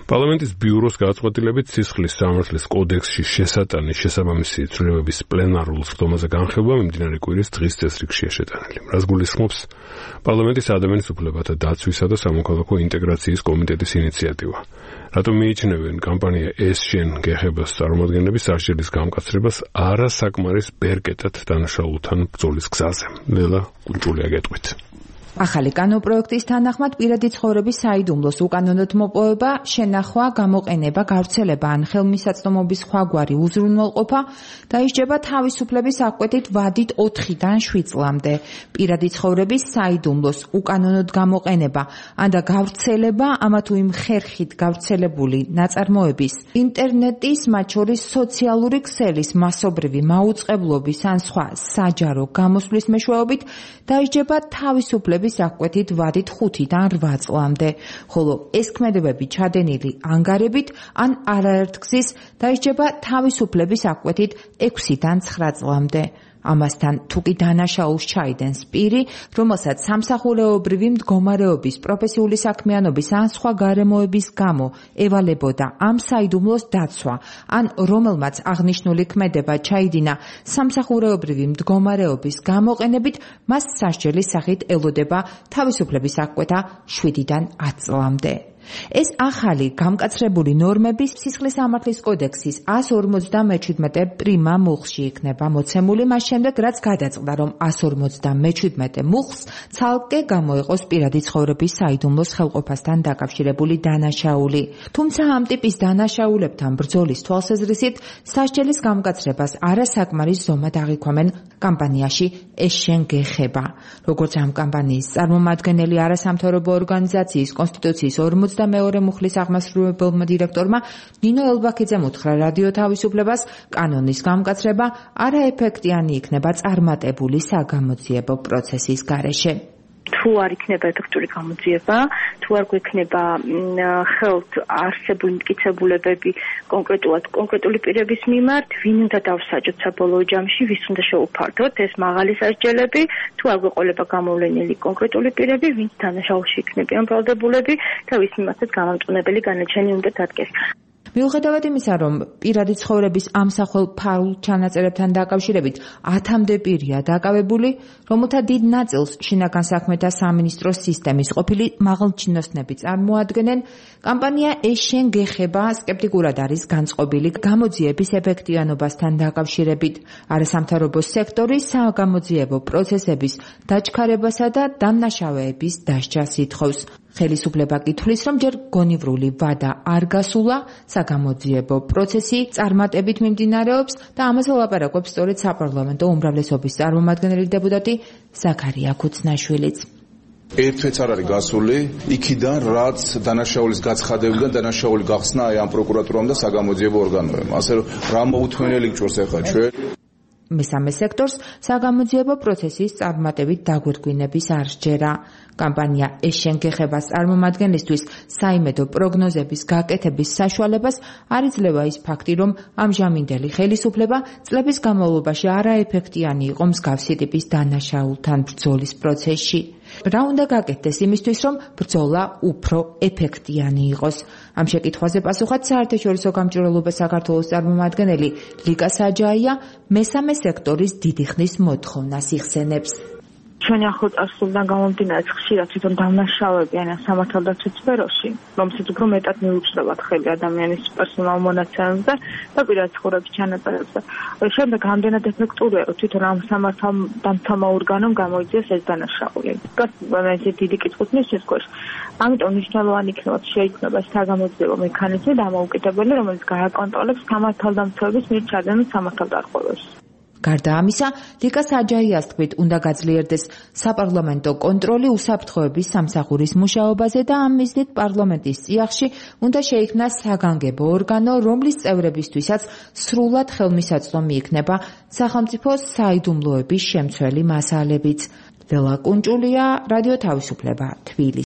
პარლამენტის ბიუროს გადაწყვეტილებით სისხლის სამართლის კოდექსში შესატანის შესაბამისი ცვლილებების პლენარულ სხდომაზე განხილვა მიმდინარე კვირის დღის წესრიგშია შეტანილი. რაც გულისხმობს პარლამენტის ადამიანის უფლებათა დაცვისა და სამოქალაქო ინტეგრაციის კომიტეტის ინიციატივა. რატომ მიიჩნევენ კამპანია ეს შენ გეხებას წარმომადგენლები სასჯელის გამკაცრებას არასაკმარის ბერკეტად დანაშაულთან ბრძოლის გზაზე. ლელა კუნჭულია გეტყვით. ახალი კანონპროექტის თანახმად პირადი ცხოვრების საიდუმლოს უკანონოდ მოპოვება, შენახვა, გამოყენება, გავრცელება ან ხელმისაწვდომობის სხვაგვარი უზრუნველყოფა დაისჯება თავისუფლების აღკვეთით ვადით 4-დან 7 წლამდე. პირადი ცხოვრების საიდუმლოს უკანონოდ გამოყენება ან და გავრცელება ამა თუ იმ ხერხით გავრცელებული ნაწარმოების, ინტერნეტის, მათ შორის სოციალური ქსელის მასობრივი მაუწყებლობის ან სხვა საჯარო გამოსვლის მეშვეობით დაისჯება თავისუფლების აღკვეთით ვადით 5-დან 8 წლამდე, ხოლო ეს ქმედებები ჩადენილი ანგარებით ან არაერთგზის დაისჯება თავისუფლების აღკვეთით 6-დან 9 წლამდე. ამასთან თუ კი დანაშაულს ჩაიდენს პირი, რომელსაც სამსახურეობრივი მდგომარეობის, პროფესიული საქმიანობის ან სხვა გარემოების გამო ევალებოდა ამ საიდუმლოს დაცვა, ან რომელმაც აღნიშნული ქმედება ჩაიდინა სამსახურეობრივი მდგომარეობის გამოყენებით, მას სასჯელის სახით ელოდება თავისუფლების აღკვეთა 7-დან 10 წლამდე. ეს ახალი გამკაცრებული ნორმები სისხლის სამართლის კოდექსის 157 პრიმა მუხლში იქნება მოცემული მას შემდეგ, რაც გადაწყდა, რომ 157 მუხლს ცალკე გამოიყოს პირადი ცხოვრების საიდუმლოს ხელყოფასთან დაკავშირებული დანაშაული. თუმცა ამ ტიპის დანაშაულებთან ბრძოლის თვალსაზრისით სასჯელის გამკაცრებას არასაკმარის ზომად აღიქვამენ კამპანიაში ეს შენ გეხება. როგორც ამ კამპანიის წარმომადგენელი არასამთავრობო ორგანიზაციის კონსტიტუციის 42 მუხლის აღმასრულებელმა დირექტორმა ნინო ელბაქიძემ უთხრა რადიო თავისუფლებას, კანონის გამკაცრება არაეფექტიანი იქნება წარმატებული საგამოძიებო პროცესის გარეშე. თუ არ იქნება ეფექტური გამოძიება, თუ არ გვექნება ხელთ არსებული მტკიცებულებები კონკრეტული პირების მიმართ, ვინ უნდა დავსაჯოთ საბოლოო ჯამში, ვის უნდა შეუფარდოთ, ეს მაღალი სასჯელები, თუ არ გვეყოლება გამოვლენილი კონკრეტული პირები, ვინც დანაშაულში იქნებიან ბრალდებულები და ვის მიმართაც გამამტყუნებელი განაჩენი უნდა დადგეს. მიუხედავად იმისა, რომ პირადი ცხოვრების ამსახველ ფაულ ჩანაწერებთან დაკავშირებით 10-მდე პირია დაკავებული, რომელთა დიდ ნაწილს შინაგან საქმეთა სამინისტროს სისტემის ყოფილი მაღალჩინოსნები წარმოადგენენ, კამპანია ეს შენ გეხება სკეპტიკურად არის განწყობილი გამოძიების ეფექტიანობასთან დაკავშირებით, არასამთავრობო სექტორის საგამოძიებო პროცესების დაჩქარებასა და დამნაშავეების დასჯას ითხოვს. ხელისუფლება კითხვის, რომ ჯერ გონივრული ვადა არ გასულა, საგამოძიებო პროცესი წარმატებით მიმდინარეობს და ამაზე ლაპარაკობს სწორედ საპარლამენტო უმრავლესობის წარმომადგენელი დეპუტატი ზაქარია ქუცნაშვილიც. ერთვეც არ არის გასული, იქიდან რაც დანაშაულის გაცხადებიდან დანაშაული გახსნა აი ამ პროკურატურამ და საგამოძიებო ორგანოებმა. ასე რომ რა მოუთმენელი გჭირს ახლა ჩვენ? მესამე სექტორს საგამოძიებო პროცესის წარმატებით დაგვირგვინების არ სჯერა. კამპანია ეს შენ გეხებას წარმომადგენლისთვის საიმედო პროგნოზების გაკეთების საშუალებას არ იძლევა ის ფაქტი, რომ ამჟამინდელი ხელისუფლება წლების განმავლობაში არაეფექტიანი იყო მსგავსი ტიპის დანაშაულთან ბრძოლის პროცესში. რა უნდა გაკეთდეს იმისთვის, რომ ბრძოლა უფრო ეფექტიანი იყოს? ამ შეკითხვაზე პასუხად საერთაშორისო გამჭვირვალობა საქართველოს წარმომადგენელი ლიკა საჯაია მესამე სექტორის დიდი ხნის მოთხოვნას იხსენებს. ჩვენი ახლო-წარსულიდან გამომდინარე ხშირად თვითონ დამნაშავეები ან სამართალდაცვის სფეროში, რომელსაც უფრო მეტად მიუწვდათ ხელი ადამიანის პერსონალურ მონაცემებზე და პირად ცხოვრების ჩანაწერებზე. შემდეგ ამდენად ეფექტურია, რომ თვითონ ამ სამართალდამცავმა ორგანომ გამოიძიეს ეს დანაშაული. ეს დიდი კითხვით მისცეს ქვეშ. ამიტომ მნიშვნელოვანი იქნება შეიქმნება საგამოძიებო მექანიზმი დამოუკიდებელი, რომელიც გააკონტროლებს სამართალდამცავების მიერ ჩადენილ სამართალდარღვევებს. გარდა ამისა, ლიკა საჯაიას თქმით, უნდა გაძლიერდეს საპარლამენტო კონტროლი უსაფრთხოების სამსახურის მუშაობაზე და ამ მიზნით პარლამენტის წიაღში უნდა შეიქმნას საგანგებო ორგანო, რომლის წევრებისთვისაც სრულად ხელმისაწვდომი იქნება სახელმწიფოს საიდუმლოების შემცველი მასალებიც. ლელა კუნჭულია, რადიო თავისუფლება, თბილისი.